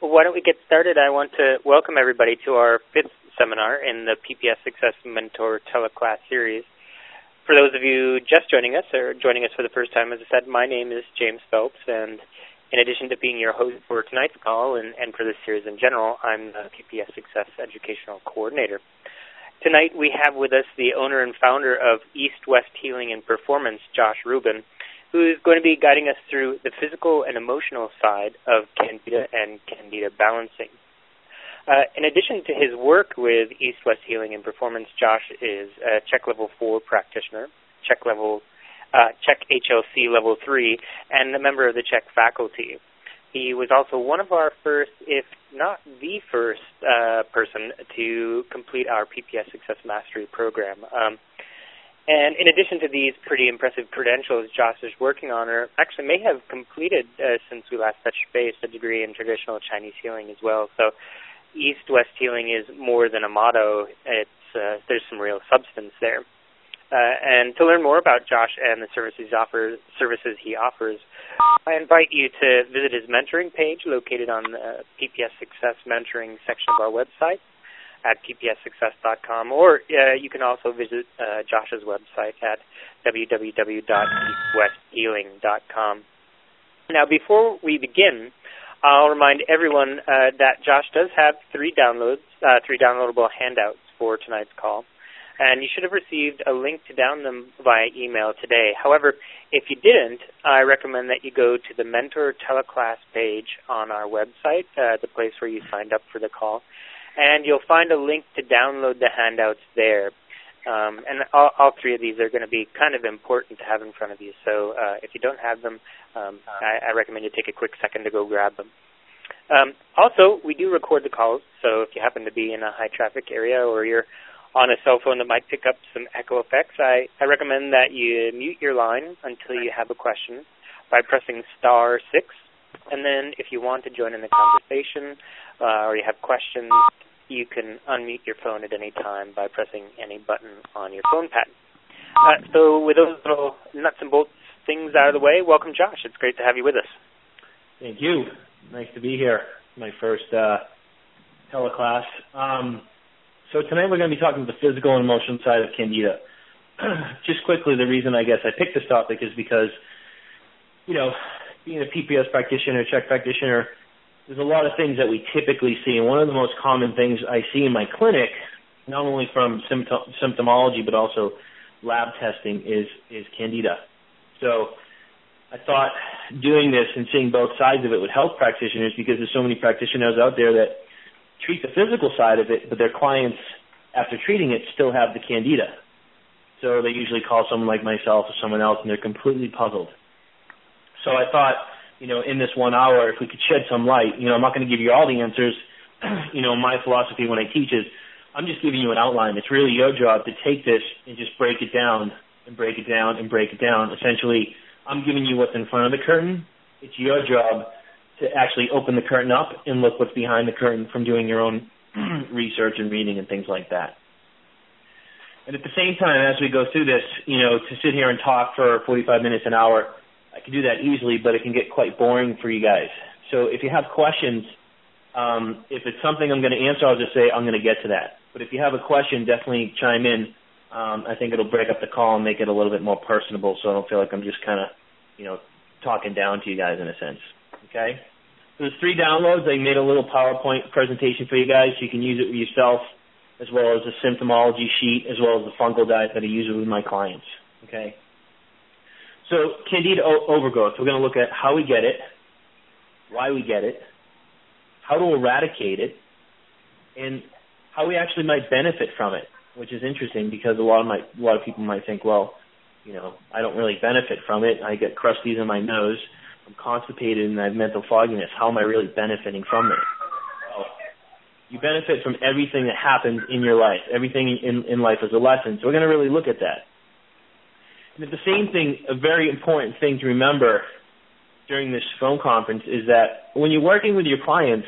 why don't we get started? I want to welcome everybody to our fifth seminar in the PPS Success Mentor Teleclass series. For those of you just joining us or joining us for the first time, as I said, my name is James Phelps, and in addition to being your host for tonight's call and for this series in general, I'm the PPS Success Educational Coordinator. Tonight we have with us the owner and founder of East West Healing and Performance, Josh Rubin, who is going to be guiding us through the physical and emotional side of Candida and Candida balancing. In addition to his work with East West Healing and Performance, Josh is a CHEK Level 4 practitioner, CHEK HLC Level 3, and a member of the CHEK faculty. He was also one of our first, if not the first, person to complete our PPS Success Mastery program. And in addition to these pretty impressive credentials Josh is working on, or actually may have completed since we last touched base, a degree in traditional Chinese healing as well. So East-West healing is more than a motto. There's some real substance there. And to learn more about Josh and the services he offers, I invite you to visit his mentoring page located on the PPS Success Mentoring section of our website at ppssuccess.com, or you can also visit Josh's website at www.eastwesthealing.com. Now, before we begin, I'll remind everyone that Josh does have three downloadable handouts for tonight's call, and you should have received a link to download them via email today. However, if you didn't, I recommend that you go to the Mentor Teleclass page on our website, the place where you signed up for the call, and you'll find a link to download the handouts there. And all three of these are going to be kind of important to have in front of you. So if you don't have them, I recommend you take a quick second to go grab them. Also, we do record the calls, so if you happen to be in a high-traffic area or you're on a cell phone that might pick up some echo effects, I recommend that you mute your line until you have a question by pressing *6. And then if you want to join in the conversation or you have questions, you can unmute your phone at any time by pressing any button on your phone pad. So with those little nuts and bolts things out of the way, welcome, Josh. It's great to have you with us. Thank you. Nice to be here. My first teleclass. So tonight we're going to be talking about the physical and emotional side of Candida. Just quickly, the reason I guess I picked this topic is because, being a PPS practitioner, CHEK practitioner, there's a lot of things that we typically see, and one of the most common things I see in my clinic, not only from symptomology but also lab testing, is Candida. So I thought doing this and seeing both sides of it would help practitioners, because there's so many practitioners out there that treat the physical side of it, but their clients, after treating it, still have the Candida. So they usually call someone like myself or someone else, and they're completely puzzled. So I thought, in this 1 hour, if we could shed some light, I'm not going to give you all the answers. My philosophy when I teach is I'm just giving you an outline. It's really your job to take this and just break it down and break it down and break it down. Essentially, I'm giving you what's in front of the curtain. It's your job to actually open the curtain up and look what's behind the curtain from doing your own research and reading and things like that. And at the same time, as we go through this, to sit here and talk for 45 minutes, an hour, I can do that easily, but it can get quite boring for you guys. So if you have questions, if it's something I'm going to answer, I'll just say I'm going to get to that. But if you have a question, definitely chime in. I think it'll break up the call and make it a little bit more personable, so I don't feel like I'm just kind of, talking down to you guys in a sense. Okay? So there's 3 downloads. I made a little PowerPoint presentation for you guys, so you can use it with yourself, as well as the symptomology sheet, as well as the fungal diet that I use with my clients. Okay? So Candida overgrowth, we're going to look at how we get it, why we get it, how to eradicate it, and how we actually might benefit from it, which is interesting because a lot of people might think, well, I don't really benefit from it. I get crusties in my nose. I'm constipated and I have mental fogginess. How am I really benefiting from it? Well, you benefit from everything that happens in your life. Everything in life is a lesson. So we're going to really look at that. And at the same thing, a very important thing to remember during this phone conference is that when you're working with your clients,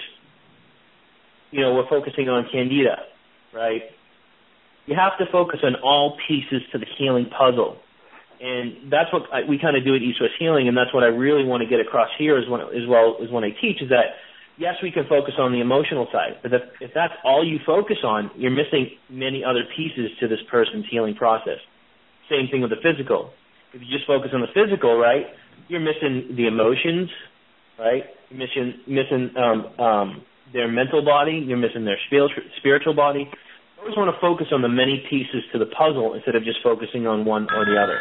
we're focusing on Candida, right? You have to focus on all pieces to the healing puzzle. And that's what we kind of do at East West Healing, and that's what I really want to get across here as well as when I teach, is that yes, we can focus on the emotional side, but if that's all you focus on, you're missing many other pieces to this person's healing process. Same thing with the physical. If you just focus on the physical, right, you're missing the emotions, right? You're missing their mental body. You're missing their spiritual body. You always want to focus on the many pieces to the puzzle instead of just focusing on one or the other.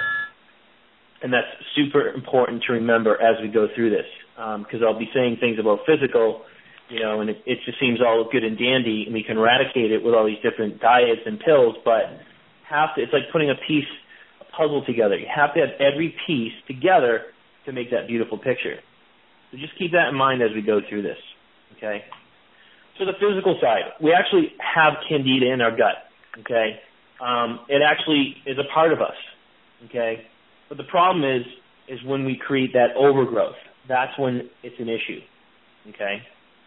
And that's super important to remember as we go through this, because I'll be saying things about physical, and it just seems all good and dandy, and we can eradicate it with all these different diets and pills, but it's like putting a puzzle together. You have to have every piece together to make that beautiful picture. So just keep that in mind as we go through this, okay? So the physical side, we actually have candida in our gut, okay? It actually is a part of us, okay? But the problem is when we create that overgrowth. That's when it's an issue, okay?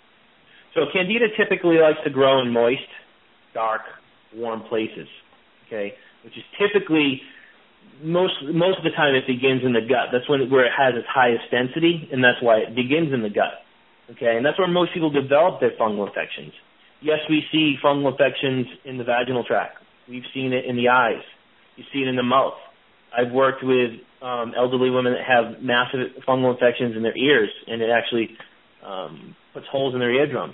So candida typically likes to grow in moist, dark, warm places, okay? Which is typically, most of the time it begins in the gut. That's where it has its highest density, and that's why it begins in the gut, okay? And that's where most people develop their fungal infections. Yes, we see fungal infections in the vaginal tract. We've seen it in the eyes. You see it in the mouth. I've worked with elderly women that have massive fungal infections in their ears, and it actually puts holes in their eardrums.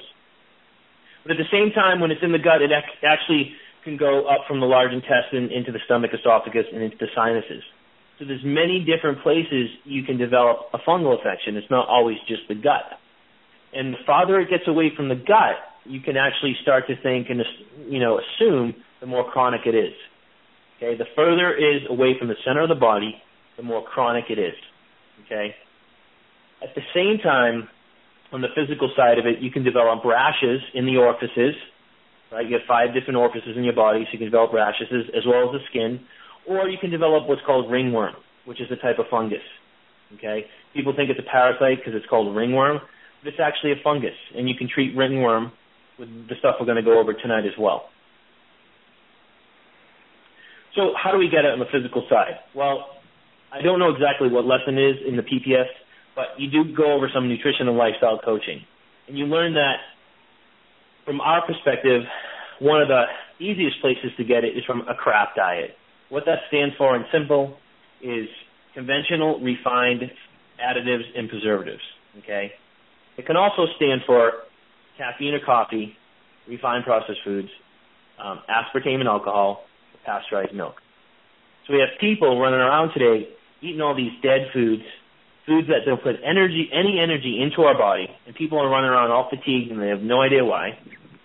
But at the same time, when it's in the gut, it actually can go up from the large intestine into the stomach, esophagus, and into the sinuses. So there's many different places you can develop a fungal infection. It's not always just the gut. And the farther it gets away from the gut, you can actually start to think and assume the more chronic it is. Okay, the further it is away from the center of the body, the more chronic it is. Okay. At the same time, on the physical side of it, you can develop rashes in the orifices. Right, you have 5 different orifices in your body, so you can develop rashes as well as the skin, or you can develop what's called ringworm, which is a type of fungus. Okay, people think it's a parasite because it's called ringworm, but it's actually a fungus, and you can treat ringworm with the stuff we're going to go over tonight as well. So how do we get it on the physical side? Well, I don't know exactly what lesson is in the PPS, but you do go over some nutrition and lifestyle coaching. And you learn that from our perspective, one of the easiest places to get it is from a CRAP diet. What that stands for in simple is conventional, refined additives and preservatives. Okay? It can also stand for caffeine or coffee, refined processed foods, aspartame and alcohol, pasteurized milk. So we have people running around today eating all these dead foods that don't put any energy into our body, and people are running around all fatigued and they have no idea why.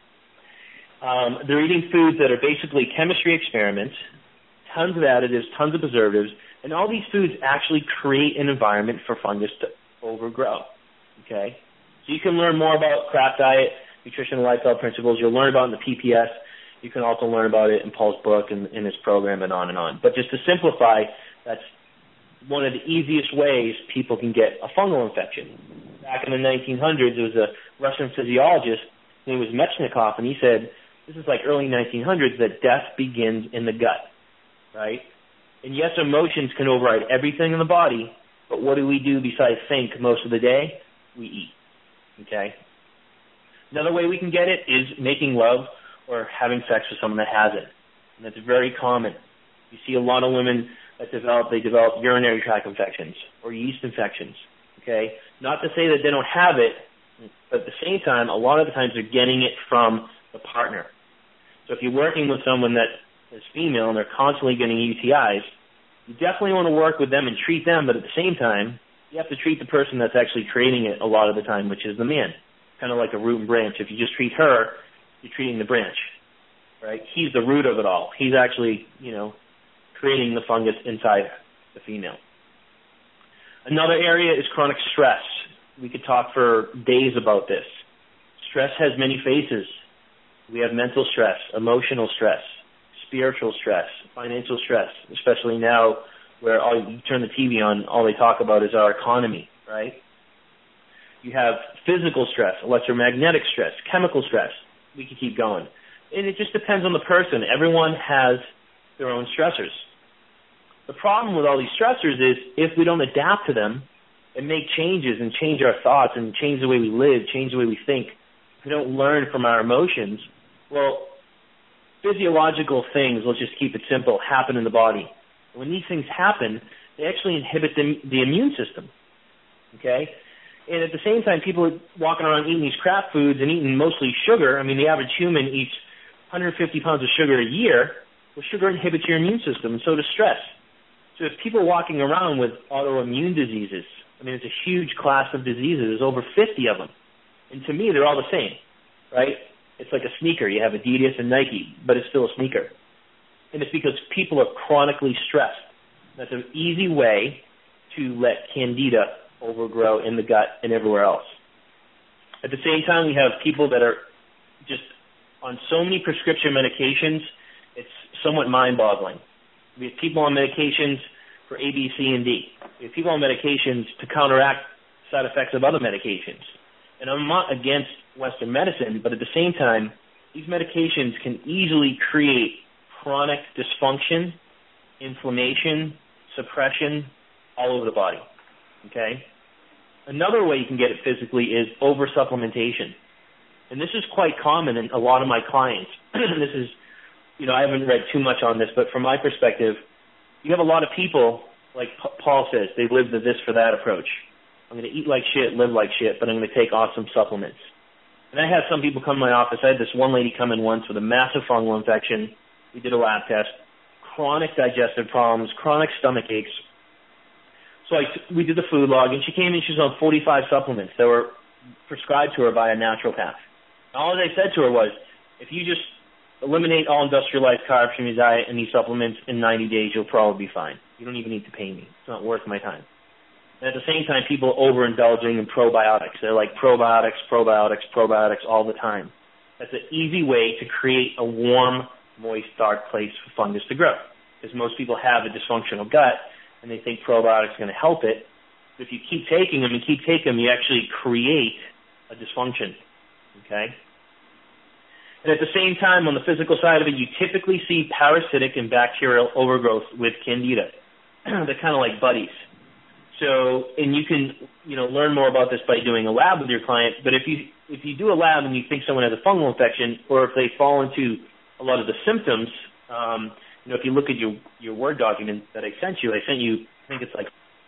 They're eating foods that are basically chemistry experiments, tons of additives, tons of preservatives, and all these foods actually create an environment for fungus to overgrow. Okay? So you can learn more about CRAP diet, nutrition and lifestyle principles. You'll learn about it in the PPS. You can also learn about it in Paul's book and in his program and on and on. But just to simplify, that's one of the easiest ways people can get a fungal infection. Back in the 1900s, there was a Russian physiologist, his name was Metchnikov, and he said, this is like early 1900s, that death begins in the gut, right? And yes, emotions can override everything in the body, but what do we do besides think most of the day? We eat, okay? Another way we can get it is making love or having sex with someone that has it. And that's very common. You see a lot of women that develop urinary tract infections or yeast infections, okay? Not to say that they don't have it, but at the same time, a lot of the times they're getting it from the partner. So if you're working with someone that is female and they're constantly getting UTIs, you definitely want to work with them and treat them, but at the same time, you have to treat the person that's actually creating it a lot of the time, which is the man. Kind of like a root and branch. If you just treat her, you're treating the branch, right? He's the root of it all. He's actually, creating the fungus inside the female. Another area is chronic stress. We could talk for days about this. Stress has many faces. We have mental stress, emotional stress, spiritual stress, financial stress, especially now where you turn the TV on, all they talk about is our economy, right? You have physical stress, electromagnetic stress, chemical stress. We could keep going. And it just depends on the person. Everyone has their own stressors. The problem with all these stressors is if we don't adapt to them, and make changes and change our thoughts and change the way we live, change the way we think, if we don't learn from our emotions, well, physiological things, let's just keep it simple, happen in the body. When these things happen, they actually inhibit the immune system, okay? And at the same time, people are walking around eating these crap foods and eating mostly sugar. I mean, the average human eats 150 pounds of sugar a year. Well, sugar inhibits your immune system, and so does stress. So if people are walking around with autoimmune diseases, I mean, it's a huge class of diseases. There's over 50 of them. And to me, they're all the same, right? It's like a sneaker. You have Adidas and Nike, but it's still a sneaker. And it's because people are chronically stressed. That's an easy way to let candida overgrow in the gut and everywhere else. At the same time, we have people that are just on so many prescription medications, it's somewhat mind-boggling. We have people on medications for A, B, C, and D. We have people on medications to counteract side effects of other medications. And I'm not against Western medicine, but at the same time, these medications can easily create chronic dysfunction, inflammation, suppression all over the body, okay? Another way you can get it physically is over-supplementation. And this is quite common in a lot of my clients. This is, I haven't read too much on this, but from my perspective, you have a lot of people, like Paul says, they live the this for that approach. I'm going to eat like shit, live like shit, but I'm going to take awesome supplements. And I had some people come to my office. I had this one lady come in once with a massive fungal infection. We did a lab test, chronic digestive problems, chronic stomach aches. So we did the food log, and she came in, she was on 45 supplements that were prescribed to her by a naturopath. And all I said to her was, if you just eliminate all industrialized carbs from your diet and these supplements in 90 days, you'll probably be fine. You don't even need to pay me. It's not worth my time. And at the same time, people are overindulging in probiotics. They're like probiotics all the time. That's an easy way to create a warm, moist, dark place for fungus to grow. Because most people have a dysfunctional gut, and they think probiotics are going to help it. But if you keep taking them, you actually create a dysfunction, okay? And at the same time, on the physical side of it, you typically see parasitic and bacterial overgrowth with candida. They're kind of like buddies. So, and you can, learn more about this by doing a lab with your client. But if you do a lab and you think someone has a fungal infection, or if they fall into a lot of the symptoms, if you look at your Word document that I sent you, I think it's like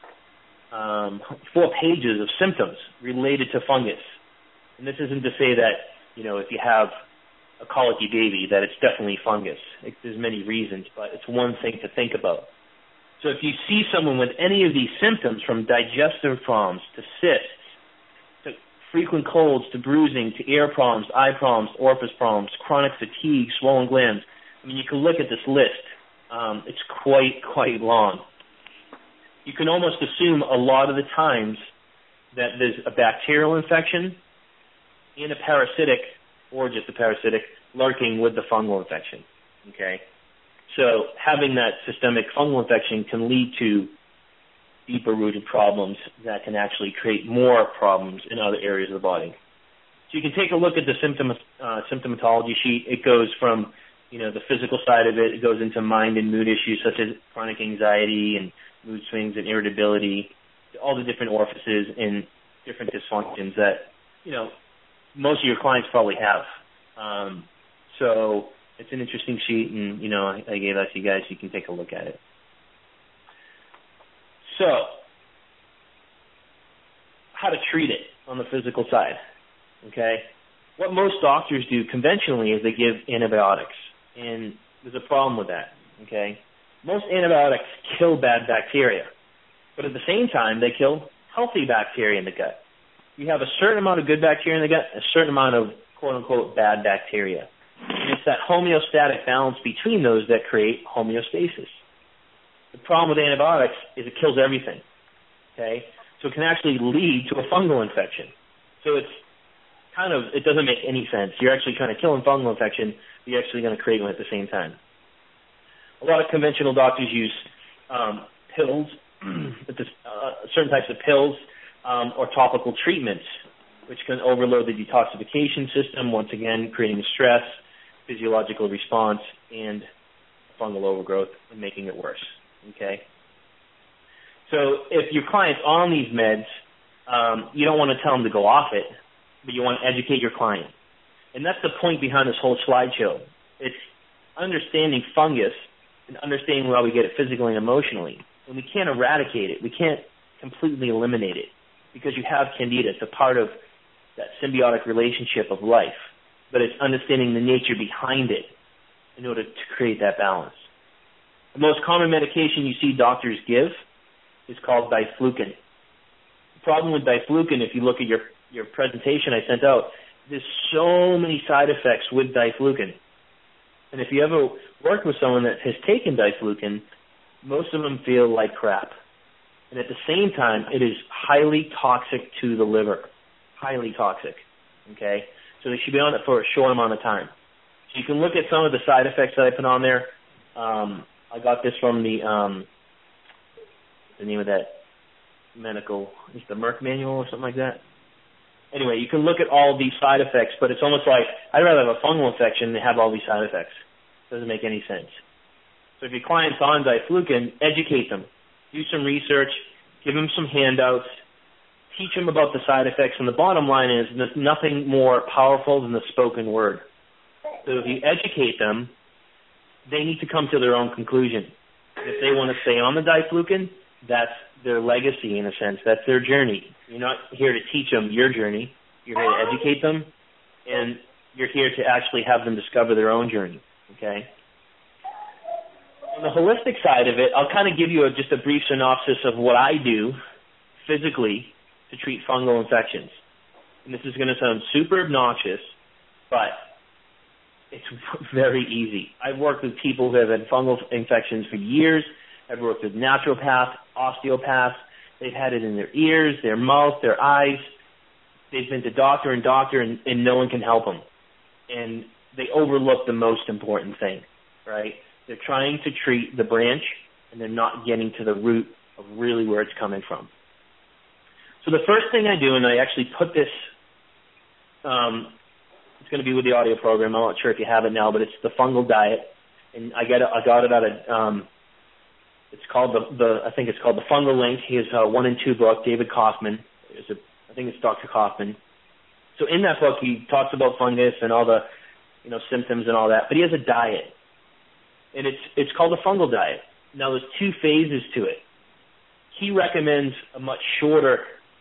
4 pages of symptoms related to fungus. And this isn't to say that, if you have a colicky baby, that it's definitely fungus. There's many reasons, but it's one thing to think about. So if you see someone with any of these symptoms, from digestive problems to cysts, to frequent colds, to bruising, to ear problems, eye problems, orifice problems, chronic fatigue, swollen glands, you can look at this list. It's quite long. You can almost assume a lot of the times that there's a bacterial infection and a parasitic, or just a parasitic, lurking with the fungal infection, okay? So having that systemic fungal infection can lead to deeper-rooted problems that can actually create more problems in other areas of the body. So you can take a look at the symptomatology sheet. It goes from, the physical side of it. It goes into mind and mood issues such as chronic anxiety and mood swings and irritability, all the different orifices and different dysfunctions that, most of your clients probably have. So it's an interesting sheet, and, I gave that to you guys so you can take a look at it. So, how to treat it on the physical side, okay? What most doctors do conventionally is they give antibiotics, and there's a problem with that, okay? Most antibiotics kill bad bacteria, but at the same time, they kill healthy bacteria in the gut. You have a certain amount of good bacteria in the gut, a certain amount of quote-unquote bad bacteria. And it's that homeostatic balance between those that create homeostasis. The problem with antibiotics is it kills everything, okay? So it can actually lead to a fungal infection. So it doesn't make any sense. You're actually kind of killing fungal infection, but you're actually going to create one at the same time. A lot of conventional doctors use pills, certain types of pills, or topical treatments, which can overload the detoxification system, once again creating stress, physiological response, and fungal overgrowth and making it worse. Okay? So if your client's on these meds, you don't want to tell them to go off it, but you want to educate your client. And that's the point behind this whole slideshow. It's understanding fungus and understanding why we get it physically and emotionally. And we can't eradicate it. We can't completely eliminate it because you have candida. It's a part of that symbiotic relationship of life. But it's understanding the nature behind it in order to create that balance. The most common medication you see doctors give is called diflucan. The problem with diflucan, if you look at your presentation I sent out, there's so many side effects with diflucan. And if you ever work with someone that has taken diflucan, most of them feel like crap. And at the same time, it is highly toxic to the liver. Highly toxic. Okay? So they should be on it for a short amount of time. So you can look at some of the side effects that I put on there. I got this from the name of that medical, is the Merck manual or something like that? Anyway, you can look at all these side effects, but it's almost like I'd rather have a fungal infection than have all these side effects. Doesn't make any sense. So if your client's on diflucan, educate them. Do some research, give them some handouts, teach them about the side effects, and the bottom line is there's nothing more powerful than the spoken word. So if you educate them, they need to come to their own conclusion. If they want to stay on the diflucan, that's their legacy in a sense. That's their journey. You're not here to teach them your journey. You're here to educate them, and you're here to actually have them discover their own journey, okay? On the holistic side of it, I'll kind of give you just a brief synopsis of what I do physically to treat fungal infections. And this is going to sound super obnoxious, but it's very easy. I've worked with people who have had fungal infections for years. I've worked with naturopaths, osteopaths. They've had it in their ears, their mouth, their eyes. They've been to doctor, and no one can help them. And they overlook the most important thing, right? They're trying to treat the branch, and they're not getting to the root of really where it's coming from. So the first thing I do, and I actually put this, it's going to be with the audio program. I'm not sure if you have it now, but it's the fungal diet, and I got it out of, it's called I think it's called The Fungal Link. His 1 and 2 book, David Kaufman. I think it's Dr. Kaufman. So in that book, he talks about fungus and all the, symptoms and all that, but he has a diet, and it's called the fungal diet. Now there's 2 phases to it. He recommends a much shorter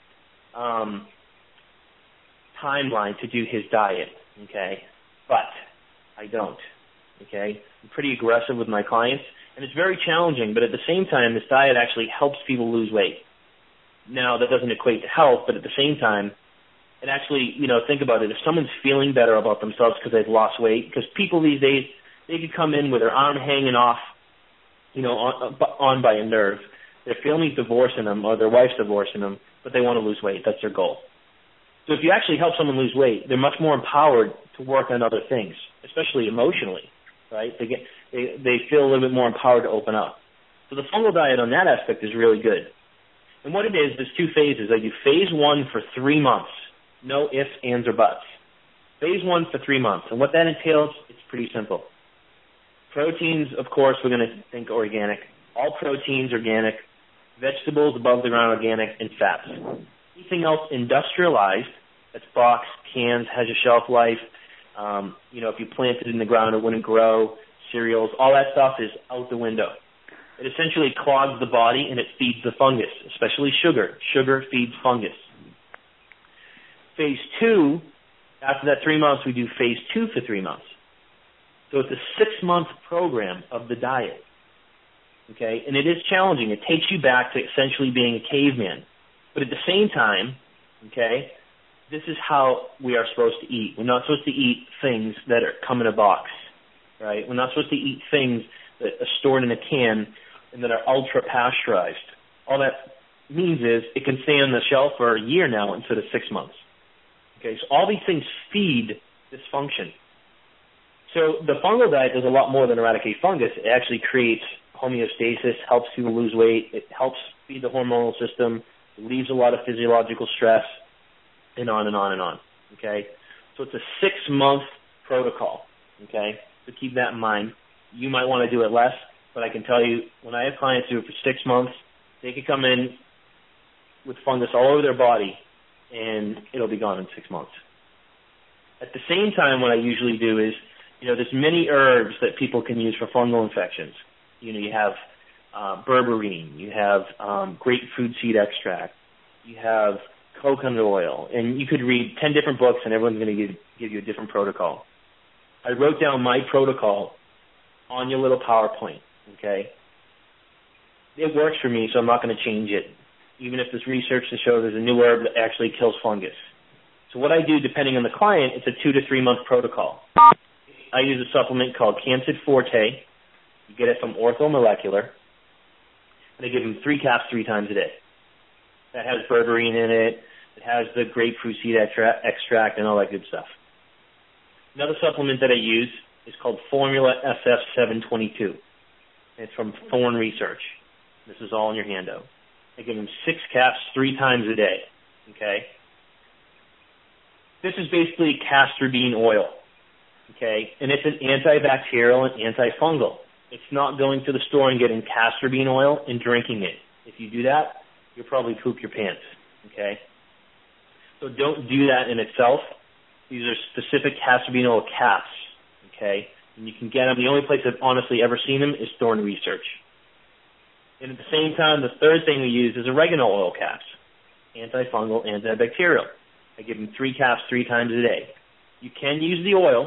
timeline to do his diet, okay? But I don't, okay? I'm pretty aggressive with my clients, and it's very challenging, but at the same time, this diet actually helps people lose weight. Now, that doesn't equate to health, but at the same time, it actually, think about it. If someone's feeling better about themselves because they've lost weight, because people these days, they could come in with their arm hanging off, on by a nerve. Their family's divorcing them or their wife's divorcing them, but they want to lose weight. That's their goal. So if you actually help someone lose weight, they're much more empowered to work on other things, especially emotionally, right? They feel a little bit more empowered to open up. So the fungal diet on that aspect is really good. And what it is, there's 2 phases. I do phase 1 for 3 months. No ifs, ands, or buts. Phase 1 for 3 months. And what that entails, it's pretty simple. Proteins, of course, we're going to think organic. All proteins, organic. Vegetables, above the ground, organic, and fats. Anything else industrialized, that's boxed, cans, has a shelf life. If you planted it in the ground, it wouldn't grow. Cereals, all that stuff is out the window. It essentially clogs the body, and it feeds the fungus, especially sugar. Sugar feeds fungus. Phase 2, after that 3 months, we do phase 2 for 3 months. So it's a 6-month program of the diet. Okay, and it is challenging. It takes you back to essentially being a caveman. But at the same time, okay, this is how we are supposed to eat. We're not supposed to eat things that come in a box, right? We're not supposed to eat things that are stored in a can and that are ultra-pasteurized. All that means is it can stay on the shelf for a year now instead of 6 months. Okay, so all these things feed dysfunction. So the fungal diet does a lot more than eradicate fungus. It actually creates homeostasis, helps people lose weight. It helps feed the hormonal system. It relieves a lot of physiological stress, and on and on and on. Okay? So it's a 6-month protocol. Okay? So keep that in mind. You might want to do it less, but I can tell you when I have clients do it for 6 months, They could come in with fungus all over their body, and it'll be gone in 6 months. At the same time, what I usually do is, there's many herbs that people can use for fungal infections. You have berberine, you have grapefruit seed extract, you have coconut oil, and you could read 10 different books, and everyone's going to give you a different protocol. I wrote down my protocol on your little PowerPoint, okay? It works for me, so I'm not going to change it, even if there's research to show there's a new herb that actually kills fungus. So what I do, depending on the client, it's a 2 to 3 month protocol. I use a supplement called Cancid Forte. You get it from Orthomolecular. And I give them 3 caps 3 times a day. That has berberine in it. It has the grapefruit seed extract and all that good stuff. Another supplement that I use is called Formula SF722. It's from Thorne Research. This is all in your handout. I give them 6 caps 3 times a day. Okay? This is basically castor bean oil. Okay? And it's an antibacterial and antifungal. It's not going to the store and getting castor bean oil and drinking it. If you do that, you'll probably poop your pants. Okay? So don't do that in itself. These are specific castor bean oil caps. Okay? And you can get them. The only place I've honestly ever seen them is Thorne Research. And at the same time, the third thing we use is oregano oil caps. Antifungal, antibacterial. I give them 3 caps 3 times a day. You can use the oil,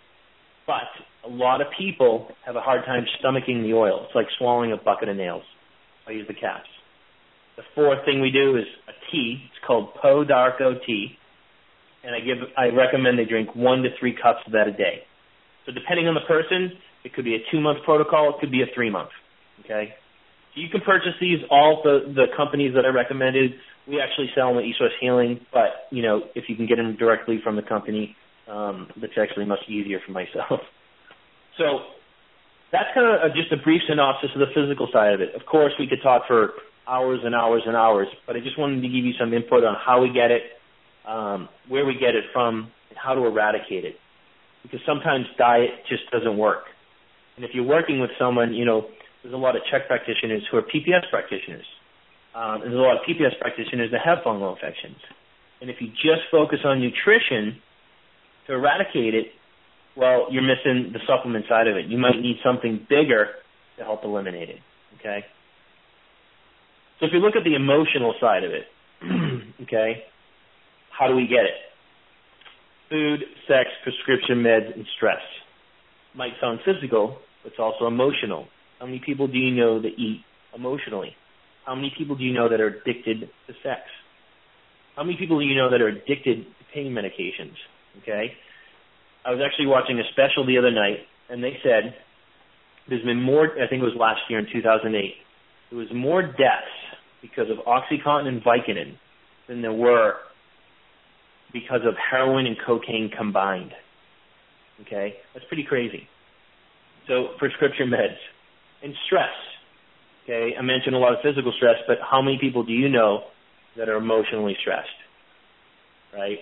but a lot of people have a hard time stomaching the oil. It's like swallowing a bucket of nails. I use the caps. The fourth thing we do is a tea. It's called Po Darko tea. And I recommend they drink 1 to 3 cups of that a day. So depending on the person, it could be a 2-month protocol. It could be a 3-month. Okay? So you can purchase these, all the companies that I recommended. We actually sell them at East West Healing, but, if you can get them directly from the company, that's actually much easier for myself. So that's kind of just a brief synopsis of the physical side of it. Of course, we could talk for hours and hours and hours, but I just wanted to give you some input on how we get it, where we get it from, and how to eradicate it. Because sometimes diet just doesn't work. And if you're working with someone, there's a lot of Czech practitioners who are PPS practitioners. And there's a lot of PPS practitioners that have fungal infections. And if you just focus on nutrition to eradicate it, well, you're missing the supplement side of it. You might need something bigger to help eliminate it, okay? So if you look at the emotional side of it, okay, how do we get it? Food, sex, prescription meds, and stress. Might sound physical, but it's also emotional. How many people do you know that eat emotionally? How many people do you know that are addicted to sex? How many people do you know that are addicted to pain medications? Okay? I was actually watching a special the other night, and they said there's been more, I think it was last year in 2008, there was more deaths because of OxyContin and Vicodin than there were because of heroin and cocaine combined. Okay? That's pretty crazy. So prescription meds. And stress. Okay, I mentioned a lot of physical stress, but how many people do you know that are emotionally stressed? Right?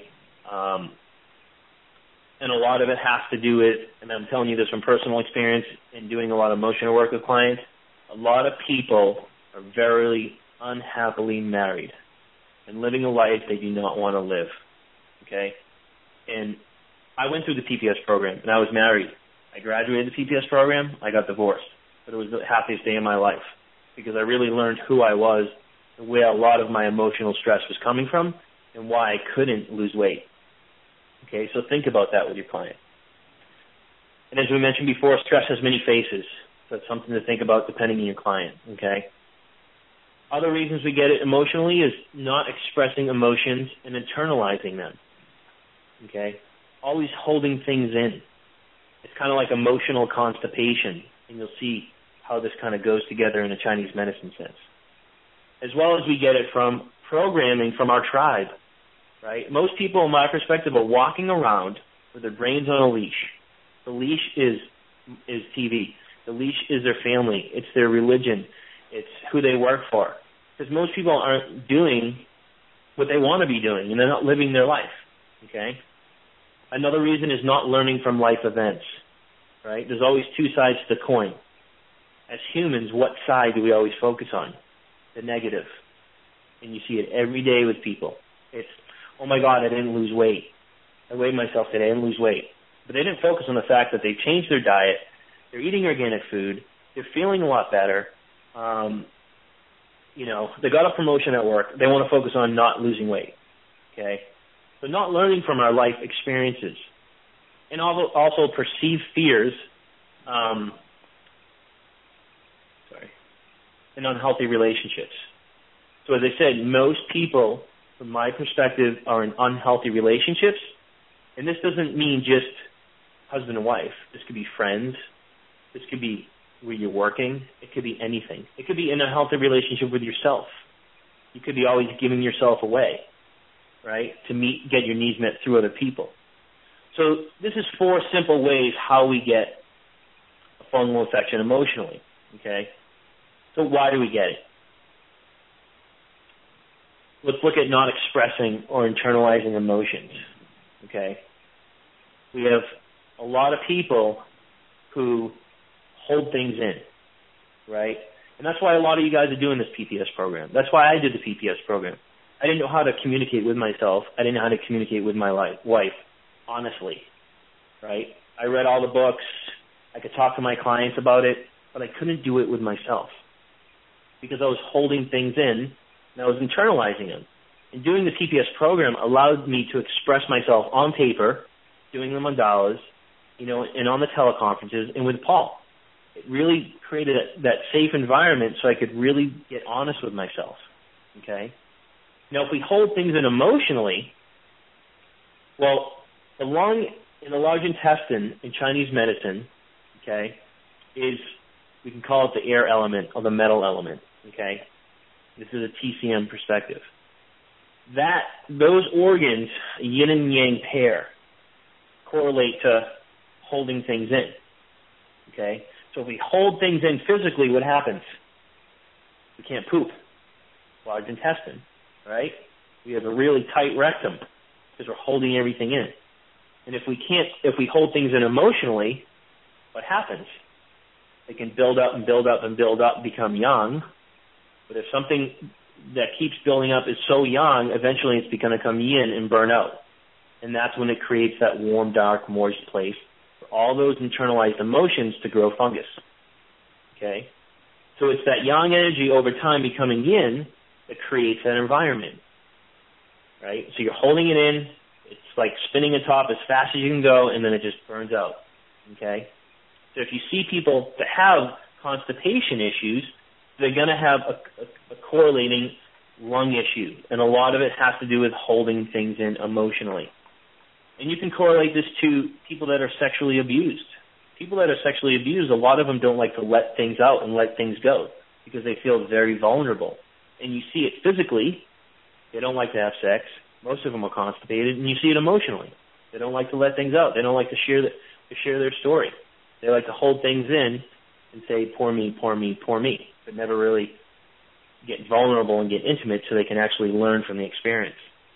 And a lot of it has to do with, and I'm telling you this from personal experience in doing a lot of emotional work with clients, a lot of people are very unhappily married and living a life they do not want to live. Okay? And I went through the PPS program, and I was married. I graduated the PPS program. I got divorced. But it was the happiest day of my life because I really learned who I was and where a lot of my emotional stress was coming from and why I couldn't lose weight. Okay, so think about that with your client. And as we mentioned before, stress has many faces. So it's something to think about depending on your client. Okay. Other reasons we get it emotionally is not expressing emotions and internalizing them. Okay. Always holding things in. It's kind of like emotional constipation. And you'll see how this kind of goes together in a Chinese medicine sense. As well as we get it from programming from our tribe, right? Most people, in my perspective, are walking around with their brains on a leash. The leash is TV. The leash is their family. It's their religion. It's who they work for. Because most people aren't doing what they want to be doing, and they're not living their life, okay? Another reason is not learning from life events. Right? There's always 2 sides to the coin. As humans, what side do we always focus on? the negative. And you see it every day with people. It's, oh my God, I didn't lose weight. I weighed myself today, I didn't lose weight. But they didn't focus on the fact that they changed their diet, they're eating organic food, they're feeling a lot better. They got a promotion at work, they want to focus on not losing weight. Okay? But not learning from our life experiences. And also perceived fears and unhealthy relationships. So as I said, most people, from my perspective, are in unhealthy relationships. And this doesn't mean just husband and wife. This could be friends. This could be where you're working. It could be anything. It could be in a healthy relationship with yourself. You could be always giving yourself away, right, to get your needs met through other people. So this is 4 simple ways how we get a fungal infection emotionally, okay? So why do we get it? Let's look at not expressing or internalizing emotions, okay? We have a lot of people who hold things in, right? And that's why a lot of you guys are doing this PPS program. That's why I did the PPS program. I didn't know how to communicate with myself. I didn't know how to communicate with my wife, honestly, right? I read all the books. I could talk to my clients about it, but I couldn't do it with myself because I was holding things in and I was internalizing them. And doing the PPS program allowed me to express myself on paper, doing the mandalas, and on the teleconferences and with Paul. It really created that safe environment so I could really get honest with myself, okay? Now, if we hold things in emotionally, well, the lung in the large intestine in Chinese medicine, okay, we can call it the air element or the metal element, okay? This is a TCM perspective. Those organs, yin and yang pair, correlate to holding things in, okay? So if we hold things in physically, what happens? We can't poop. Large intestine, right? We have a really tight rectum because we're holding everything in. And if we hold things in emotionally, what happens? They can build up and build up and build up, become yang. But if something that keeps building up is so yang, eventually it's going to come yin and burn out. And that's when it creates that warm, dark, moist place for all those internalized emotions to grow fungus. Okay? So it's that yang energy over time becoming yin that creates that environment. Right? So you're holding it in, it's like spinning atop as fast as you can go, and then it just burns out. Okay? So if you see people that have constipation issues, they're going to have a correlating lung issue, and a lot of it has to do with holding things in emotionally. And you can correlate this to people that are sexually abused. People that are sexually abused, a lot of them don't like to let things out and let things go because they feel very vulnerable. And you see it physically. They don't like to have sex. Most of them are constipated, and you see it emotionally. They don't like to let things out. They don't like to share their story. They like to hold things in and say, poor me, poor me, poor me, but never really get vulnerable and get intimate so they can actually learn from the experience.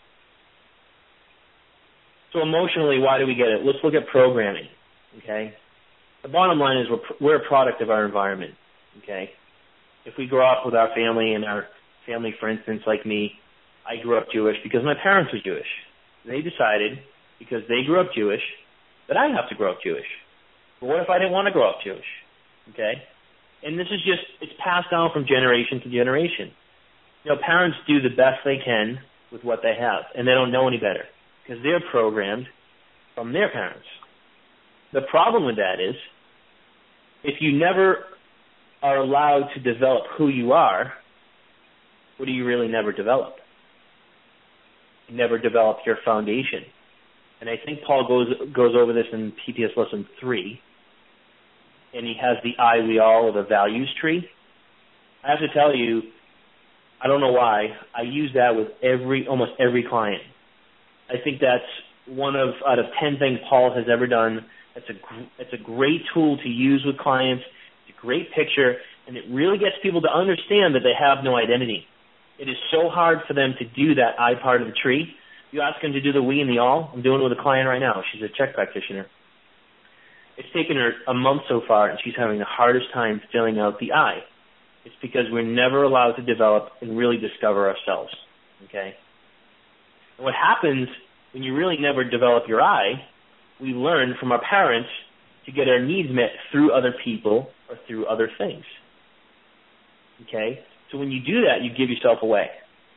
So emotionally, why do we get it? Let's look at programming, okay? The bottom line is we're a product of our environment, okay? If we grow up with our family, and our family, for instance, like me, I grew up Jewish because my parents were Jewish. They decided, because they grew up Jewish, that I have to grow up Jewish. But what if I didn't want to grow up Jewish, okay? And this is it's passed down from generation to generation. Parents do the best they can with what they have, and they don't know any better because they're programmed from their parents. The problem with that is if you never are allowed to develop who you are, what do you really never develop? You never develop your foundation. And I think Paul goes over this in PPS Lesson 3, and he has the I, we, all, or the values tree. I have to tell you, I don't know why, I use that with almost every client. I think that's out of 10 things Paul has ever done. It's a great tool to use with clients. It's a great picture, and it really gets people to understand that they have no identity. It is so hard for them to do that I part of the tree. You ask them to do the we and the all. I'm doing it with a client right now. She's a Czech practitioner. It's taken her a month so far, and she's having the hardest time filling out the I. It's because we're never allowed to develop and really discover ourselves, okay? And what happens when you really never develop your I, we learn from our parents to get our needs met through other people or through other things, okay? So when you do that, you give yourself away.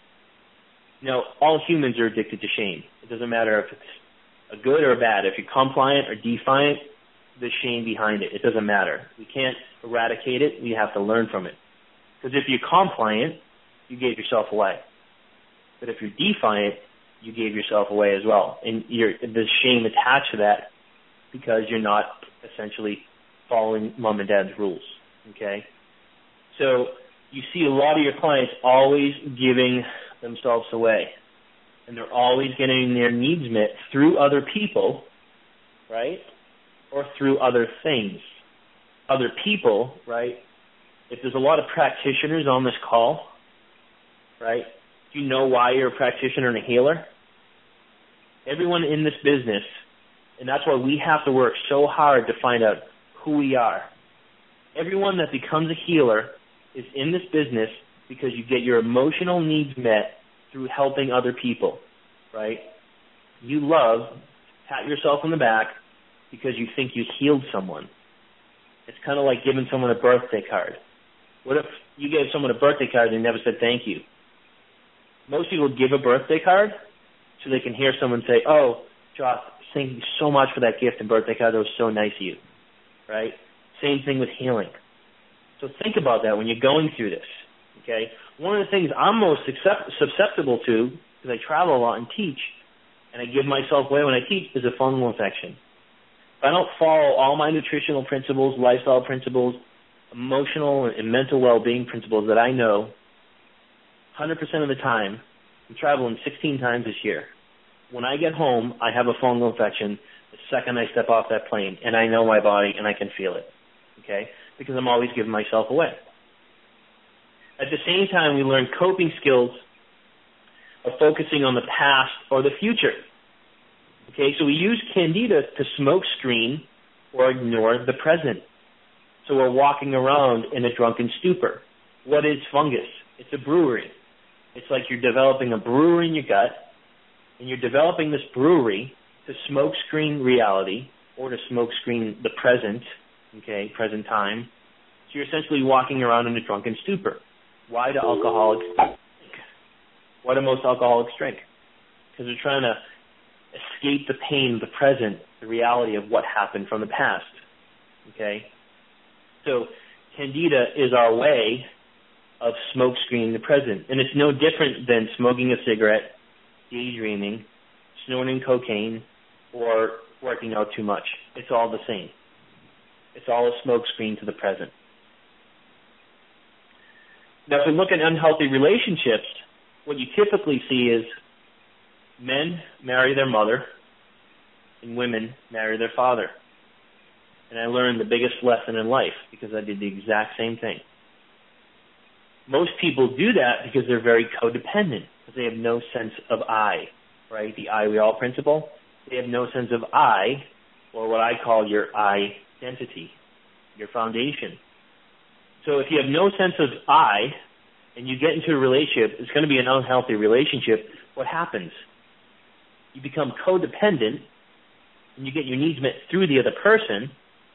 Now, all humans are addicted to shame. It doesn't matter if it's a good or a bad. If you're compliant or defiant, there's shame behind it. It doesn't matter. We can't eradicate it. We have to learn from it. Because if you're compliant, you gave yourself away. But if you're defiant, you gave yourself away as well. And there's shame attached to that because you're not essentially following mom and dad's rules, okay? So you see a lot of your clients always giving themselves away. And they're always getting their needs met through other people, right? Or through other things. Other people, right? If there's a lot of practitioners on this call, right? Do you know why you're a practitioner and a healer? Everyone in this business, and that's why we have to work so hard to find out who we are. Everyone that becomes a healer is in this business because you get your emotional needs met through helping other people, right? You love, pat yourself on the back because you think you healed someone. It's kind of like giving someone a birthday card. What if you gave someone a birthday card and they never said thank you? Most people give a birthday card so they can hear someone say, oh, Josh, thank you so much for that gift and birthday card. That was so nice of you, right? Same thing with healing. So think about that when you're going through this, okay? One of the things I'm most susceptible to, because I travel a lot and teach, and I give myself away when I teach, is a fungal infection. If I don't follow all my nutritional principles, lifestyle principles, emotional and mental well-being principles that I know, 100% of the time, I'm traveling 16 times this year. When I get home, I have a fungal infection the second I step off that plane, and I know my body and I can feel it, okay? Because I'm always giving myself away. At the same time, we learn coping skills of focusing on the past or the future. Okay, so we use Candida to smoke screen or ignore the present. So we're walking around in a drunken stupor. What is fungus? It's a brewery. It's like you're developing a brewery in your gut, and you're developing this brewery to smoke screen reality or to smoke screen the present, okay, present time. So you're essentially walking around in a drunken stupor. Why do alcoholics drink? Why do most alcoholics drink? Because they're trying to escape the pain of the present, the reality of what happened from the past, okay? So Candida is our way of smoke screening the present. And it's no different than smoking a cigarette, daydreaming, snorting cocaine, or working out too much. It's all the same. It's all a smoke screen to the present. Now, if we look at unhealthy relationships, what you typically see is men marry their mother and women marry their father. And I learned the biggest lesson in life because I did the exact same thing. Most people do that because they're very codependent, because they have no sense of I, right? The I, we all principle. They have no sense of I, or what I call your identity, your foundation. So if you have no sense of I, and you get into a relationship, it's going to be an unhealthy relationship, what happens? You become codependent, and you get your needs met through the other person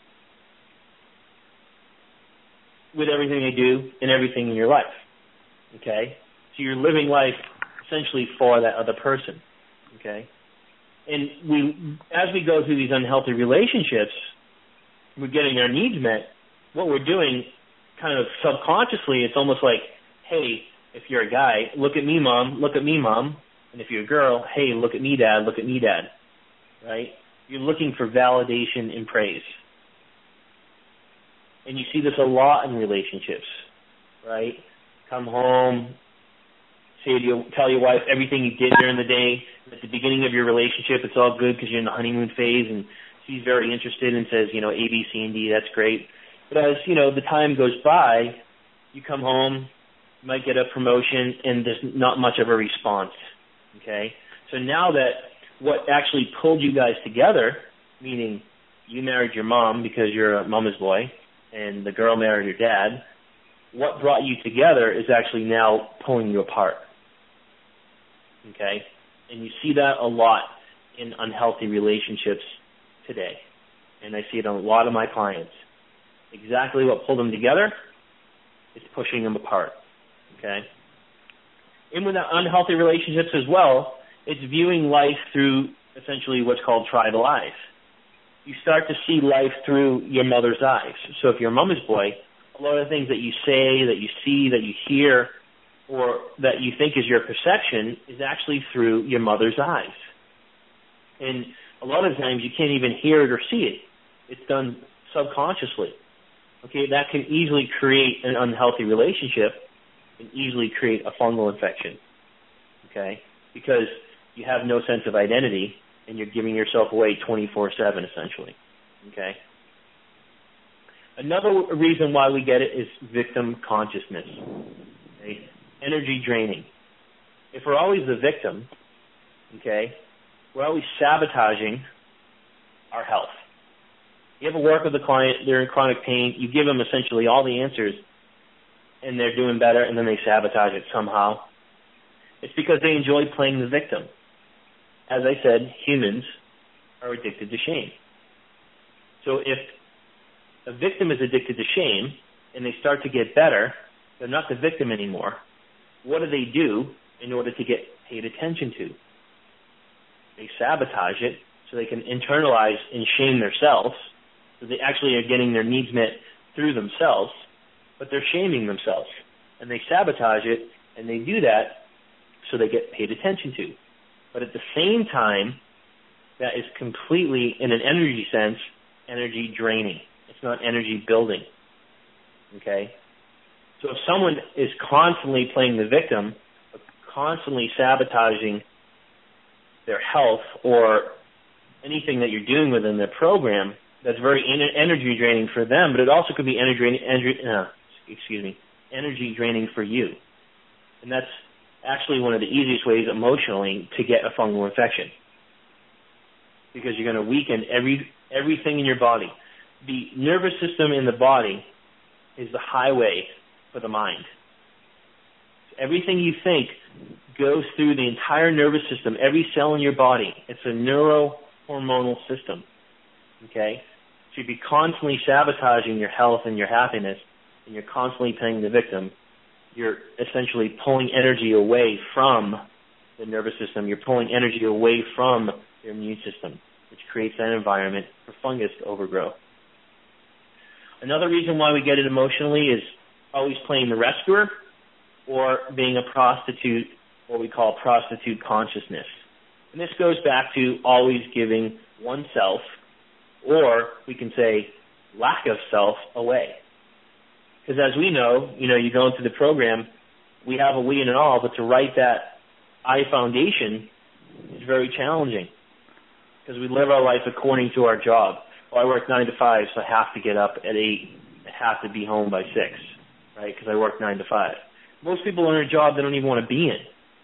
with everything they do and everything in your life, okay? So you're living life essentially for that other person, okay? And as we go through these unhealthy relationships, we're getting our needs met. What we're doing kind of subconsciously, it's almost like, hey, if you're a guy, look at me, mom, look at me, mom. And if you're a girl, hey, look at me, dad, look at me, dad, right? You're looking for validation and praise. And you see this a lot in relationships, right? Come home, tell your wife everything you did during the day. At the beginning of your relationship, it's all good because you're in the honeymoon phase, and she's very interested and says, A, B, C, and D, that's great. But as, the time goes by, you come home, you might get a promotion, and there's not much of a response, okay? So now that what actually pulled you guys together, meaning you married your mom because you're a mama's boy, and the girl married her dad, what brought you together is actually now pulling you apart. Okay? And you see that a lot in unhealthy relationships today. And I see it on a lot of my clients. Exactly what pulled them together is pushing them apart. Okay? And with unhealthy relationships as well, it's viewing life through essentially what's called tribal eyes. You start to see life through your mother's eyes. So if you're a mama's boy, a lot of the things that you say, that you see, that you hear, or that you think is your perception is actually through your mother's eyes. And a lot of times you can't even hear it or see it. It's done subconsciously. Okay, that can easily create an unhealthy relationship and easily create a fungal infection. Okay, because you have no sense of identity and you're giving yourself away 24/7 essentially. Okay. Another reason why we get it is victim consciousness. Okay? Energy draining. If we're always the victim, okay, we're always sabotaging our health. You ever work with a client, they're in chronic pain, you give them essentially all the answers and they're doing better and then they sabotage it somehow. It's because they enjoy playing the victim. As I said, humans are addicted to shame. So if a victim is addicted to shame and they start to get better, they're not the victim anymore. What do they do in order to get paid attention to? They sabotage it so they can internalize and shame themselves. So they actually are getting their needs met through themselves, but they're shaming themselves. And they sabotage it, and they do that so they get paid attention to. But at the same time, that is completely, in an energy sense, energy draining. It's not energy building. Okay? So if someone is constantly playing the victim, constantly sabotaging their health or anything that you're doing within their program, that's very energy draining for them, but it also could be energy draining for you. And that's actually one of the easiest ways emotionally to get a fungal infection, because you're going to weaken everything in your body. The nervous system in the body is the highway for the mind. Everything you think goes through the entire nervous system, every cell in your body. It's a neurohormonal system. Okay? So you'd be constantly sabotaging your health and your happiness, and you're constantly playing the victim. You're essentially pulling energy away from the nervous system. You're pulling energy away from your immune system, which creates that environment for fungus to overgrow. Another reason why we get it emotionally is always playing the rescuer or being a prostitute, what we call prostitute consciousness. And this goes back to always giving oneself, or we can say lack of self, away. Because as we know, you go into the program, we have a we and an all, but to write that I foundation is very challenging because we live our life according to our job. Well, I work 9 to 5, so I have to get up at 8. I have to be home by 6, right, because I work 9 to 5. Most people are in a job they don't even want to be in.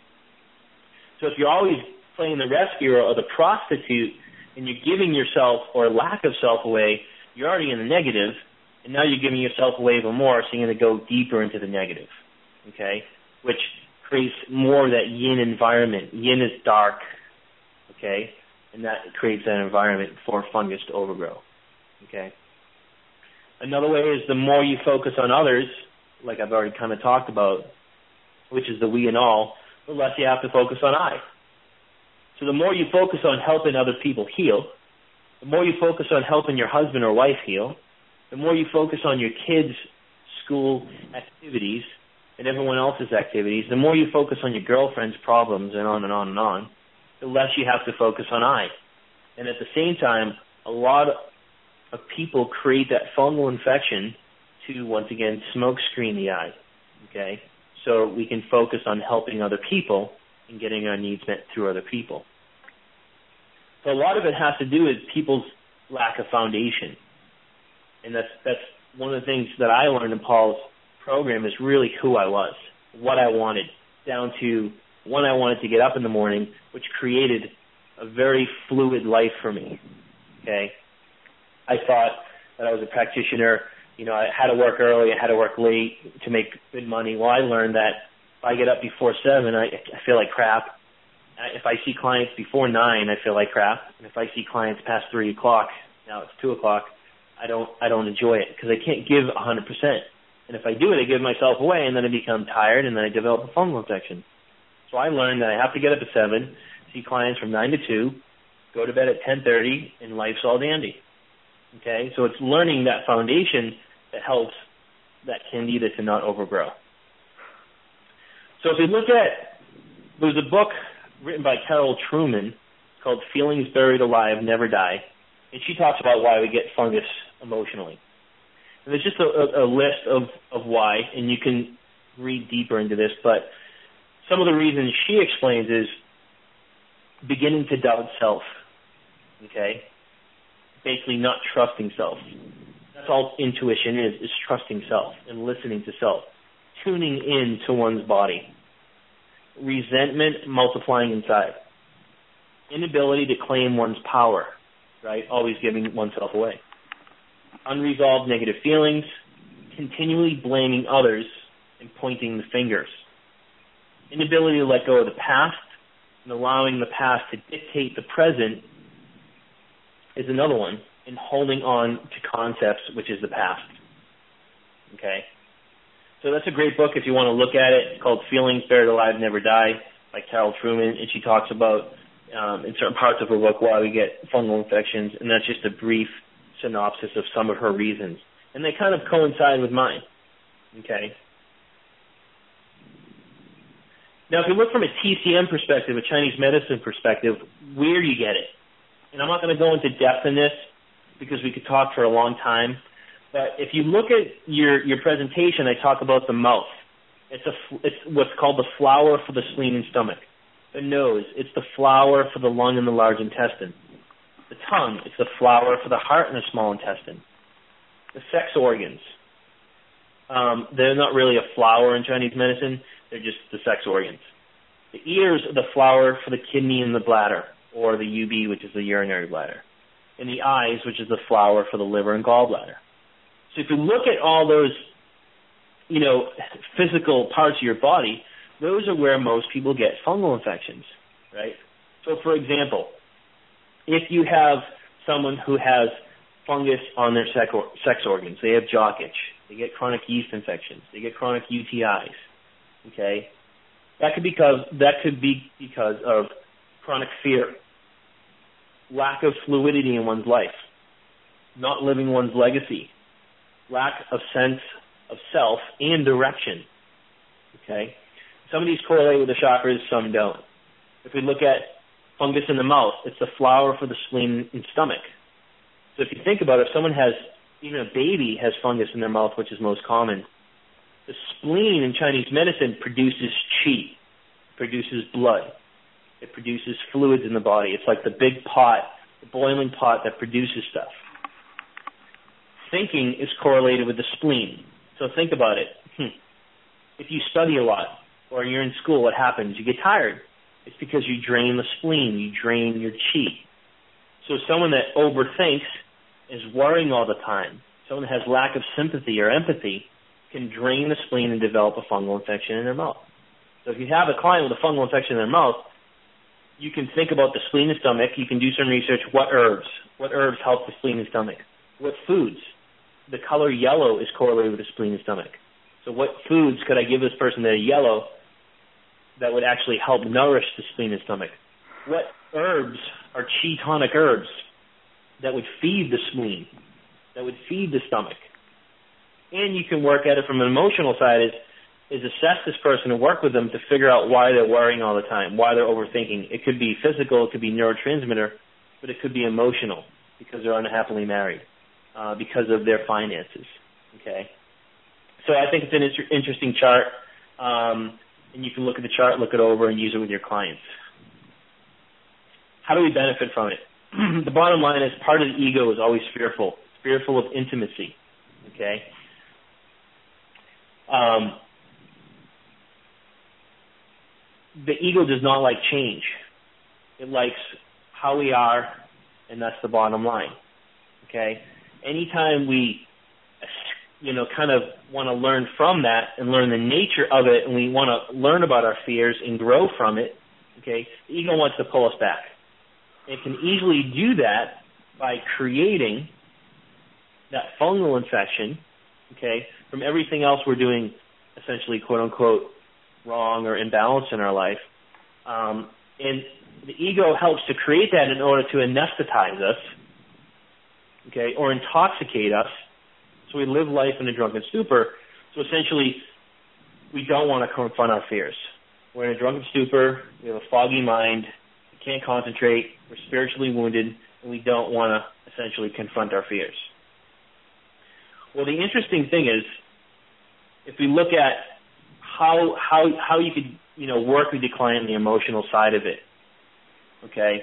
So if you're always playing the rescuer or the prostitute and you're giving yourself or lack of self away, you're already in the negative, and now you're giving yourself away even more, so you're going to go deeper into the negative, okay, which creates more of that yin environment. Yin is dark, okay, and that creates that environment for fungus to overgrow, okay. Another way is the more you focus on others, like I've already kind of talked about, which is the we and all, the less you have to focus on I. So the more you focus on helping other people heal, the more you focus on helping your husband or wife heal, the more you focus on your kids' school activities and everyone else's activities, the more you focus on your girlfriend's problems and on and on and on, the less you have to focus on I. And at the same time, a lot of people create that fungal infection to, once again, smoke screen the I, okay? So we can focus on helping other people and getting our needs met through other people. So a lot of it has to do with people's lack of foundation. And that's one of the things that I learned in Paul's program is really who I was, what I wanted, down to when I wanted to get up in the morning, which created a very fluid life for me, okay? I thought that I was a practitioner, I had to work early, I had to work late to make good money. Well, I learned that if I get up before 7, I feel like crap. If I see clients before 9, I feel like crap. And if I see clients past 3 o'clock, now it's 2 o'clock, I don't enjoy it because I can't give 100%. And if I do it, I give myself away, and then I become tired, and then I develop a fungal infection. So I learned that I have to get up at 7, see clients from 9 to 2, go to bed at 10:30, and life's all dandy. Okay? So it's learning that foundation that helps that candida to not overgrow. So if you look at, there's a book written by Carol Trueman called Feelings Buried Alive Never Die, and she talks about why we get fungus emotionally. And there's just a list of why, and you can read deeper into this, but some of the reasons she explains is beginning to doubt self, okay? Basically not trusting self. That's all intuition is trusting self and listening to self, tuning in to one's body. Resentment multiplying inside. Inability to claim one's power, right? Always giving oneself away. Unresolved negative feelings, continually blaming others and pointing the fingers. Inability to let go of the past and allowing the past to dictate the present is another one, and holding on to concepts, which is the past. Okay? So that's a great book if you want to look at it. It's called Feelings Buried Alive Never Die by Carol Trueman, and she talks about in certain parts of her book why we get fungal infections, and that's just a brief synopsis of some of her reasons. And they kind of coincide with mine. Okay? Now, if you look from a TCM perspective, a Chinese medicine perspective, where do you get it? And I'm not going to go into depth in this because we could talk for a long time. But if you look at your presentation, I talk about the mouth. It's what's called the flower for the spleen and stomach. The nose, it's the flower for the lung and the large intestine. The tongue, it's the flower for the heart and the small intestine. The sex organs, they're not really a flower in Chinese medicine. They're just the sex organs. The ears are the flower for the kidney and the bladder, or the UB, which is the urinary bladder. And the eyes, which is the flower for the liver and gallbladder. So if you look at all those, physical parts of your body, those are where most people get fungal infections, right? So, for example, if you have someone who has fungus on their sex organs, they have jock itch, they get chronic yeast infections, they get chronic UTIs, okay? That could be because of chronic fear, lack of fluidity in one's life, not living one's legacy, lack of sense of self and direction, okay? Some of these correlate with the chakras, some don't. If we look at fungus in the mouth, it's the flower for the spleen and stomach. So if you think about it, if someone has, even a baby has fungus in their mouth, which is most common, the spleen in Chinese medicine produces qi, produces blood. It produces fluids in the body. It's like the big pot, the boiling pot that produces stuff. Thinking is correlated with the spleen. So think about it. If you study a lot or you're in school, what happens? You get tired. It's because you drain the spleen. You drain your qi. So someone that overthinks is worrying all the time. Someone that has lack of sympathy or empathy can drain the spleen and develop a fungal infection in their mouth. So if you have a client with a fungal infection in their mouth, you can think about the spleen and stomach. You can do some research. What herbs help the spleen and stomach? What foods? The color yellow is correlated with the spleen and stomach. So what foods could I give this person that are yellow that would actually help nourish the spleen and stomach? What herbs are qi tonic herbs that would feed the spleen, that would feed the stomach? And you can work at it from an emotional side is assess this person and work with them to figure out why they're worrying all the time, why they're overthinking. It could be physical, it could be neurotransmitter, but it could be emotional because they're unhappily married, because of their finances, okay? So I think it's an interesting chart, and you can look at the chart, look it over, and use it with your clients. How do we benefit from it? The bottom line is part of the ego is always fearful. It's fearful of intimacy, okay? The ego does not like change. It likes how we are, and that's the bottom line, okay? Anytime we kind of want to learn from that and learn the nature of it, and we want to learn about our fears and grow from it, okay, the ego wants to pull us back. It can easily do that by creating that fungal infection, okay, from everything else we're doing essentially, quote-unquote, wrong or imbalanced in our life. And the ego helps to create that in order to anesthetize us, okay, or intoxicate us, so we live life in a drunken stupor. So essentially, we don't want to confront our fears. We're in a drunken stupor, we have a foggy mind, we can't concentrate, we're spiritually wounded, and we don't want to essentially confront our fears. Well, the interesting thing is, if we look at how you could work with your client on the emotional side of it, okay,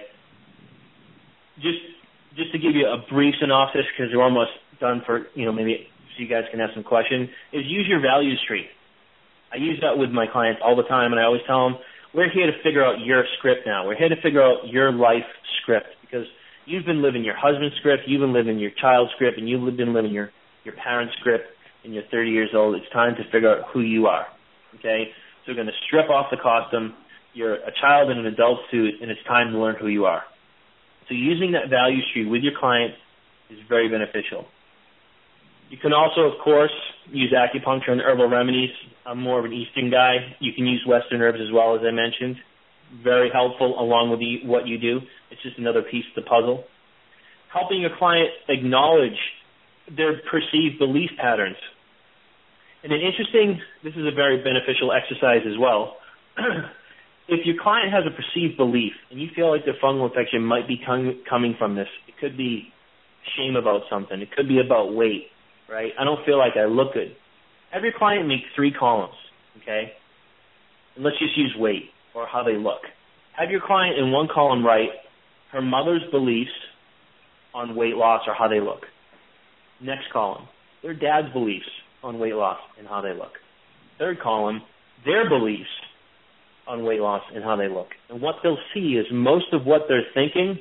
just to give you a brief synopsis, because we're almost done for, maybe so you guys can have some questions, is use your values tree. I use that with my clients all the time, and I always tell them, we're here to figure out your script now. We're here to figure out your life script, because you've been living your husband's script, you've been living your child's script, and you've been living your parents' script, and you're 30 years old. It's time to figure out who you are, okay? So we're going to strip off the costume. You're a child in an adult suit, and it's time to learn who you are. So using that value tree with your client is very beneficial. You can also, of course, use acupuncture and herbal remedies. I'm more of an Eastern guy. You can use Western herbs as well, as I mentioned. Very helpful along with what you do. It's just another piece of the puzzle. Helping your client acknowledge their perceived belief patterns. And this is a very beneficial exercise as well. If your client has a perceived belief and you feel like their fungal infection might be coming from this, it could be shame about something. It could be about weight, right? I don't feel like I look good. Have your client make 3 columns, okay? And let's just use weight or how they look. Have your client in one column write her mother's beliefs on weight loss or how they look. Next column, their dad's beliefs on weight loss and how they look. Third column, their beliefs on weight loss and how they look. And what they'll see is most of what they're thinking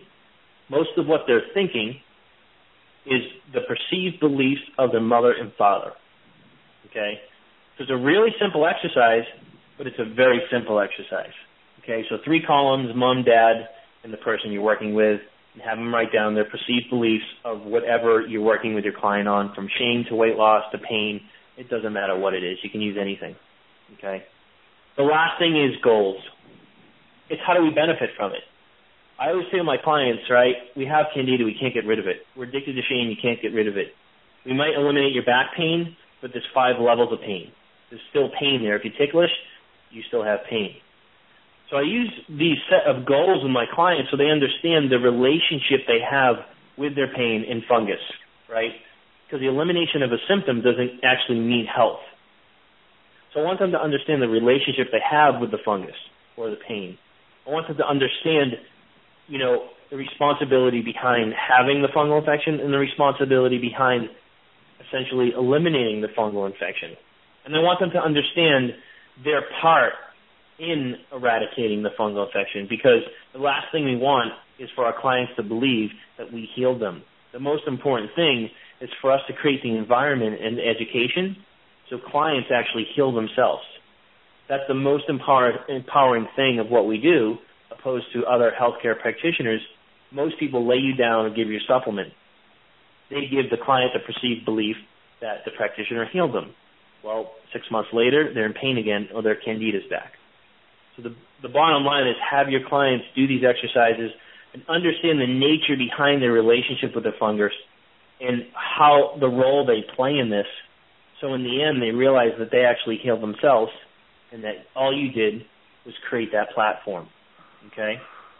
is the perceived beliefs of their mother and father. Okay? So it's a really simple exercise, but it's a very simple exercise. Okay? So 3 columns, mom, dad, and the person you're working with, and have them write down their perceived beliefs of whatever you're working with your client on, from shame to weight loss to pain. It doesn't matter what it is. You can use anything. Okay? The last thing is goals. It's how do we benefit from it? I always say to my clients, right, we have candida, we can't get rid of it. We're addicted to shame, you can't get rid of it. We might eliminate your back pain, but there's 5 levels of pain. There's still pain there. If you're ticklish, you still have pain. So I use these set of goals with my clients so they understand the relationship they have with their pain and fungus, right? Because the elimination of a symptom doesn't actually mean health. So I want them to understand the relationship they have with the fungus or the pain. I want them to understand, the responsibility behind having the fungal infection and the responsibility behind essentially eliminating the fungal infection. And I want them to understand their part in eradicating the fungal infection, because the last thing we want is for our clients to believe that we healed them. The most important thing is for us to create the environment and the education so clients actually heal themselves. That's the most empowering thing of what we do, opposed to other healthcare practitioners. Most people lay you down and give you a supplement. They give the client the perceived belief that the practitioner healed them. Well, 6 months later, they're in pain again, or their candida's back. So the bottom line is have your clients do these exercises and understand the nature behind their relationship with the fungus and how the role they play in this. So in the end, they realize that they actually healed themselves and that all you did was create that platform. Okay?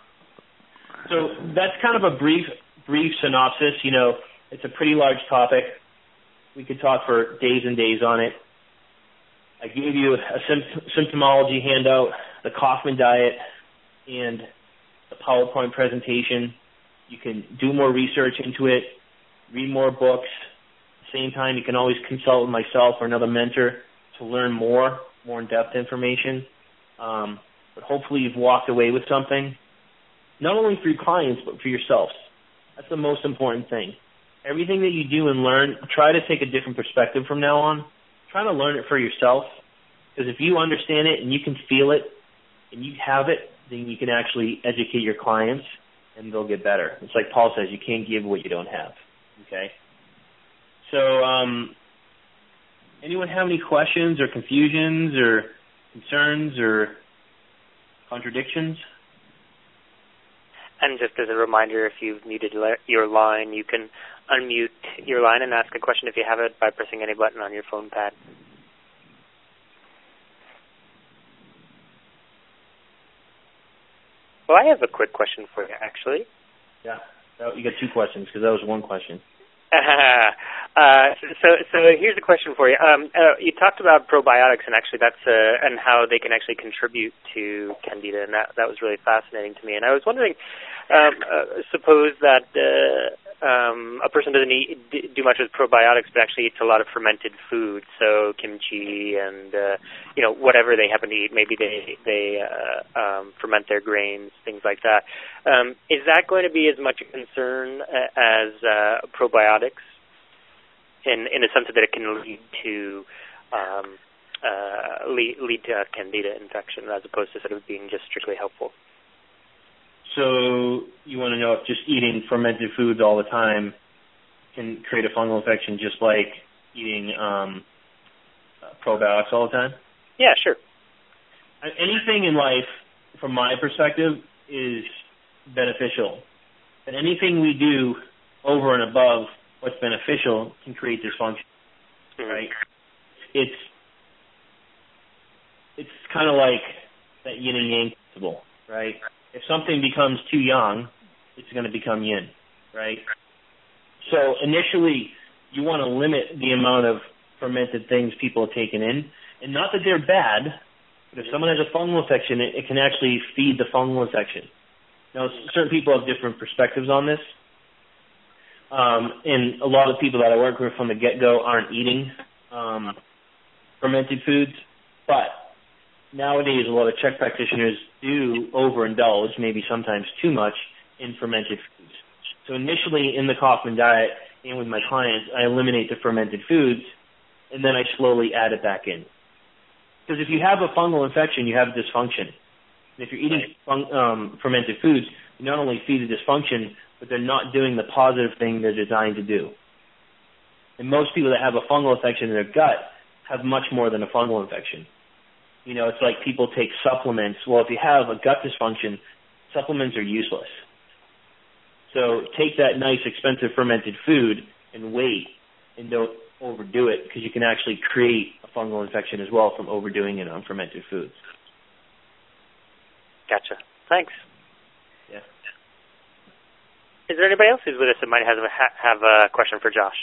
So that's kind of a brief synopsis. It's a pretty large topic. We could talk for days and days on it. I gave you a symptomology handout, the Kaufman diet, and the PowerPoint presentation. You can do more research into it, read more books. At the same time, you can always consult with myself or another mentor to learn more in-depth information. But hopefully you've walked away with something, not only for your clients, but for yourselves. That's the most important thing. everything that you do and learn, try to take a different perspective from now on. Try to learn it for yourself, because if you understand it and you can feel it and you have it, then you can actually educate your clients and they'll get better. It's like Paul says, you can't give what you don't have. Okay? So, anyone have any questions or confusions or concerns or contradictions? And just as a reminder, if you've muted your line, you can unmute your line and ask a question if you have it by pressing any button on your phone pad. Well, I have a quick question for you, actually. Yeah, you got two questions because that was one question. So here's a question for you. You talked about probiotics, and actually that's and how they can actually contribute to Candida, and that was really fascinating to me. And I was wondering, suppose that a person doesn't do much with probiotics, but actually eats a lot of fermented food, so kimchi and whatever they happen to eat. Maybe they ferment their grains, things like that. Is that going to be as much a concern as probiotics, in the sense that it can lead to Candida infection, as opposed to sort of being just strictly helpful? So you want to know if just eating fermented foods all the time can create a fungal infection, just like eating probiotics all the time? Yeah, sure. Anything in life, from my perspective, is beneficial. But anything we do over and above what's beneficial can create dysfunction, right? It's kind of like that yin and yang principle, right? If something becomes too yang, it's going to become yin, right? So initially, you want to limit the amount of fermented things people are taking in, and not that they're bad, but if someone has a fungal infection, it can actually feed the fungal infection. Now, certain people have different perspectives on this, and a lot of people that I work with from the get-go aren't eating fermented foods, but nowadays a lot of Czech practitioners do overindulge, maybe sometimes too much, in fermented foods. So initially in the Kaufman diet and with my clients, I eliminate the fermented foods, and then I slowly add it back in. Because if you have a fungal infection, you have dysfunction. And if you're eating fermented foods, you not only feed the dysfunction, but they're not doing the positive thing they're designed to do. And most people that have a fungal infection in their gut have much more than a fungal infection. You know, it's like people take supplements. Well, if you have a gut dysfunction, supplements are useless. So take that nice, expensive fermented food and wait, and don't overdo it, because you can actually create a fungal infection as well from overdoing it on fermented foods. Gotcha. Thanks. Yeah. Is there anybody else who's with us that might have a question for Josh?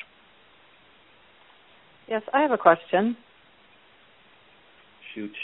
Yes, I have a question. Shoot.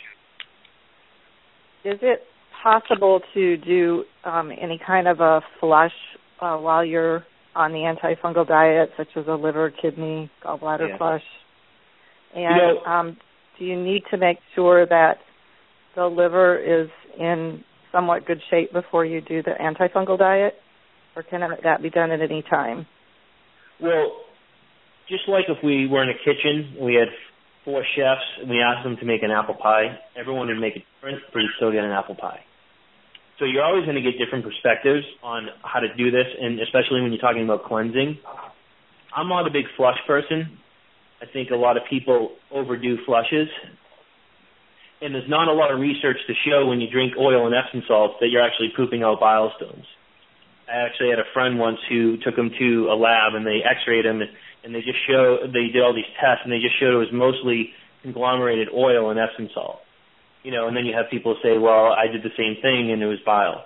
Is it possible to do any kind of a flush while you're on the antifungal diet, such as a liver, kidney, gallbladder flush? And do you need to make sure that the liver is in somewhat good shape before you do the antifungal diet, or can that be done at any time? Well, just like if we were in a kitchen, we had 4 chefs, and we asked them to make an apple pie, everyone would make it different, but you'd still get an apple pie. So you're always going to get different perspectives on how to do this, and especially when you're talking about cleansing. I'm not a big flush person. I think a lot of people overdo flushes. And there's not a lot of research to show when you drink oil and Epsom salts that you're actually pooping out bile stones. I actually had a friend once who took him to a lab, and they x-rayed him, and they did all these tests, and they just showed it was mostly conglomerated oil and Epsom salt. You know, and then you have people say, well, I did the same thing and it was bile.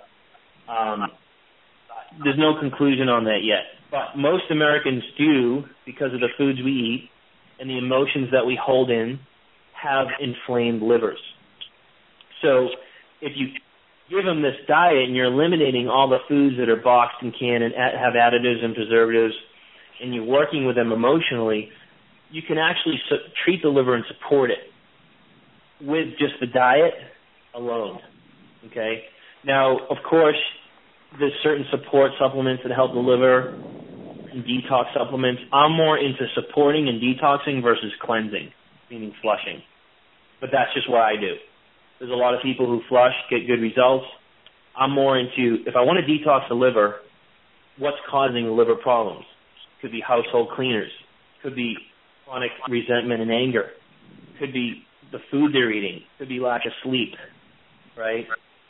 There's no conclusion on that yet. But most Americans do, because of the foods we eat and the emotions that we hold in, have inflamed livers. So if you give them this diet and you're eliminating all the foods that are boxed and canned and have additives and preservatives, and you're working with them emotionally, you can actually treat the liver and support it with just the diet alone, okay? Now, of course, there's certain support supplements that help the liver. and detox supplements, I'm more into supporting and detoxing versus cleansing, meaning flushing. But that's just what I do. There's a lot of people who flush, get good results. I'm more into, if I want to detox the liver, what's causing the liver problems? Could be household cleaners. Could be chronic resentment and anger. Could be the food they're eating. Could be lack of sleep, right?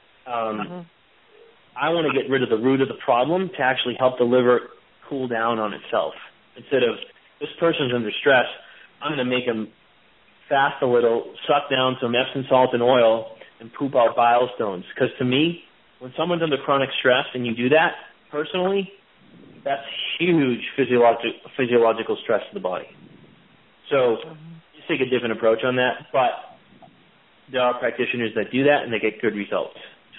I want to get rid of the root of the problem to actually help the liver cool down on itself. Instead of, this person's under stress, I'm going to make them fast a little, suck down some Epsom salt and oil, and poop out bile stones. Because to me, when someone's under chronic stress and you do that, personally, that's huge physiological stress to the body. So just take a different approach on that. But there are practitioners that do that, and they get good results.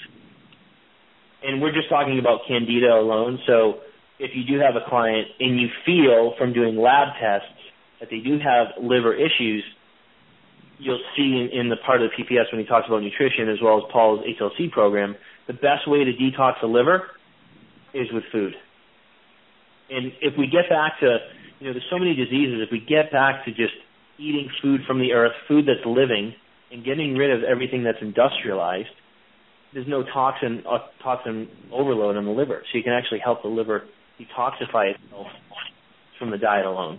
And we're just talking about Candida alone. So if you do have a client and you feel from doing lab tests that they do have liver issues, you'll see in the part of the PPS when he talks about nutrition, as well as Paul's HLC program, the best way to detox the liver is with food. And if we get back to, there's so many diseases, if we get back to just eating food from the earth, food that's living, and getting rid of everything that's industrialized, there's no toxin overload on the liver. So you can actually help the liver detoxify itself from the diet alone.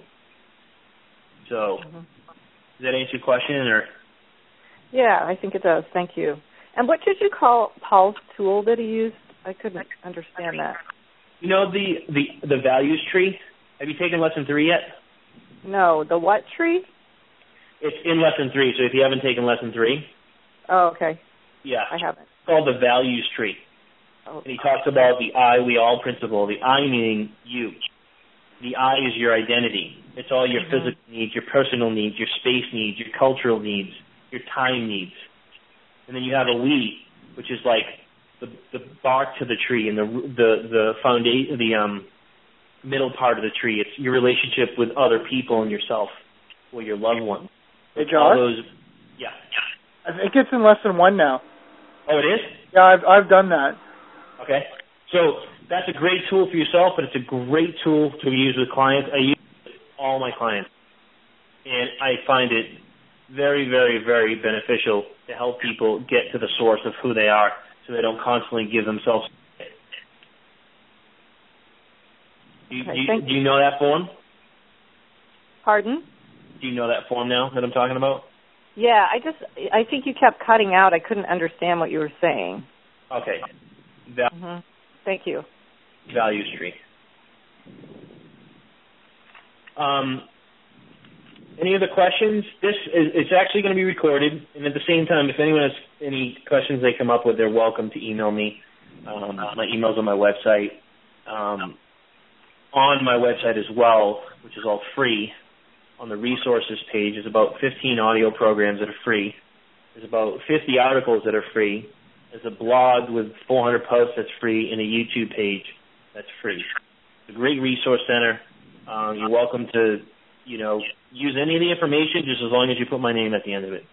So does that answer your question? Or? Yeah, I think it does. Thank you. And what did you call Paul's tool that he used? I couldn't understand that. The values tree? Have you taken lesson 3 yet? No, the what tree? It's in lesson 3, so if you haven't taken lesson 3. Oh, okay. Yeah. I haven't. It's called the values tree. Oh. And he talks about the I, we all principle. The I meaning you. The I is your identity. It's all your physical needs, your personal needs, your space needs, your cultural needs, your time needs. And then you have a we, which is like the bark to the tree and the foundation, the middle part of the tree. It's your relationship with other people and yourself or your loved ones. Hey, Josh? Yeah. I think it's in lesson 1 now. Oh, it is? Yeah, I've done that. Okay. So that's a great tool for yourself, but it's a great tool to use with clients. I use it with all my clients. And I find it very, very, very beneficial to help people get to the source of who they are so they don't constantly give themselves. Do you know that form? Pardon? Do you know that form now that I'm talking about? Yeah, I think you kept cutting out. I couldn't understand what you were saying. Okay. Thank you. Values tree. Any other questions? It's actually going to be recorded, and at the same time, if anyone has any questions they come up with, they're welcome to email me. My email's on my website. On my website as well, which is all free, on the resources page, is about 15 audio programs that are free. There's about 50 articles that are free. There's a blog with 400 posts that's free, and a YouTube page that's free. It's a great resource center. You're welcome to, use any of the information just as long as you put my name at the end of it.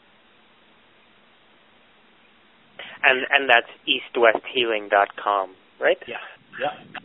And that's eastwesthealing.com, right? Yeah. Yeah.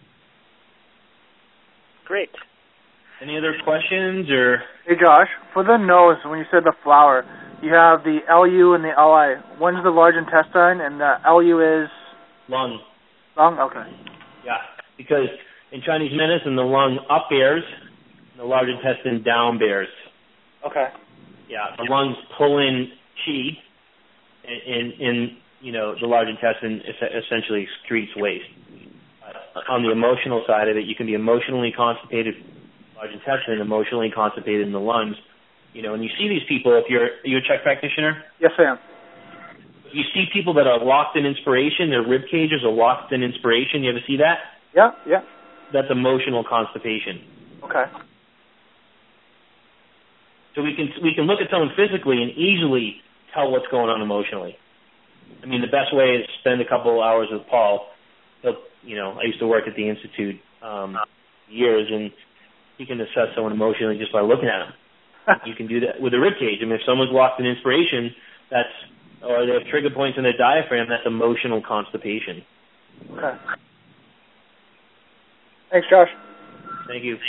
Great. Any other questions or? Hey Josh, for the nose, when you said the flower, you have the LU and the LI. One's the large intestine, and the LU is lung. Lung, okay. Yeah, because in Chinese medicine, the lung up bears, and the large intestine down bears. Okay. Yeah, the lungs pull in qi, and the large intestine essentially excretes waste. On the emotional side of it, you can be emotionally constipated in the large intestine, emotionally constipated in the lungs. And you see these people, are you a Czech practitioner? Yes, I am. You see people that are locked in inspiration, their rib cages are locked in inspiration. You ever see that? Yeah. That's emotional constipation. Okay. So we can look at someone physically and easily tell what's going on emotionally. I mean, the best way is to spend a couple of hours with Paul. I used to work at the Institute years, and he can assess someone emotionally just by looking at them. You can do that with a rib cage. I mean, if someone's locked in inspiration, or they have trigger points in their diaphragm, that's emotional constipation. Okay. Thanks, Josh. Thank you.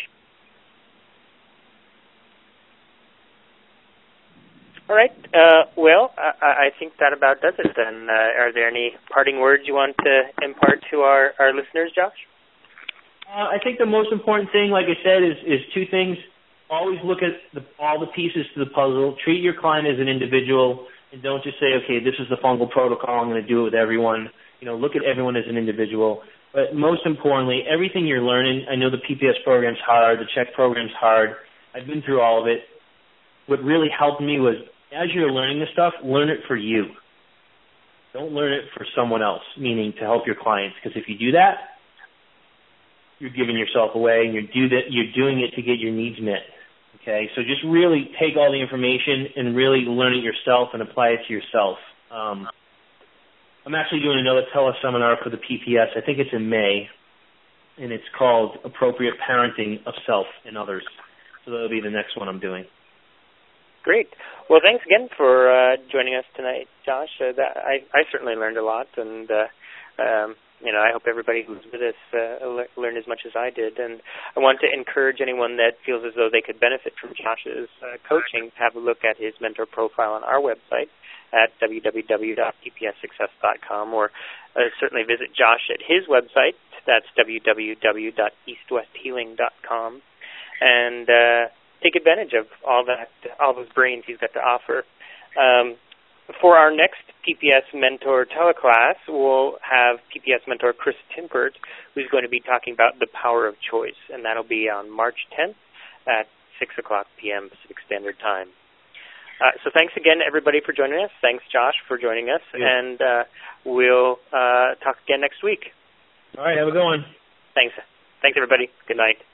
All right. Well, I think that about does it then. Are there any parting words you want to impart to our listeners, Josh? I think the most important thing, like I said, is two things. Always look at all the pieces to the puzzle. Treat your client as an individual, and don't just say, okay, this is the fungal protocol, I'm going to do it with everyone. Look at everyone as an individual. But most importantly, everything you're learning, I know the PPS program's hard, the Check program's hard. I've been through all of it. What really helped me was, as you're learning this stuff, learn it for you. Don't learn it for someone else, meaning to help your clients. Because if you do that, you're giving yourself away, and you're doing it to get your needs met. Okay, so just really take all the information and really learn it yourself and apply it to yourself. I'm actually doing another teleseminar for the PPS. I think it's in May, and it's called Appropriate Parenting of Self and Others. So that'll be the next one I'm doing. Great. Well, thanks again for joining us tonight, Josh. I certainly learned a lot, and I hope everybody who's with us learned as much as I did. And I want to encourage anyone that feels as though they could benefit from Josh's coaching to have a look at his mentor profile on our website at www.ppssuccess.com, or certainly visit Josh at his website. That's www.eastwesthealing.com, and take advantage of all those brains he's got to offer. For our next PPS Mentor teleclass, we'll have PPS Mentor Chris Timpert, who's going to be talking about the power of choice, and that'll be on March 10th at 6 o'clock p.m. Pacific Standard Time. So thanks again, everybody, for joining us. Thanks, Josh, for joining us, and we'll talk again next week. All right, have a good one. Thanks. Thanks, everybody. Good night.